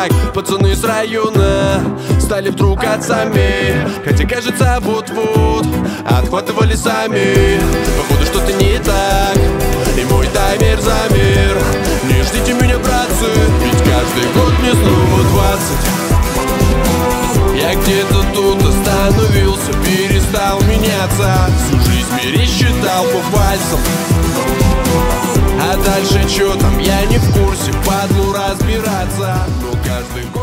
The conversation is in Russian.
так. Пацаны с района стали вдруг отцами, хотя кажется вот-вот отхватывали сами. Походу что-то не так, и мой таймер замер. Не ждите меня, братцы, ведь каждый год мне снова 20. Я где-то тут остановился, перестал меняться, всю жизнь пересчитал по пальцам. А дальше чё там, я не в курсе, падлу разбираться. Но каждый год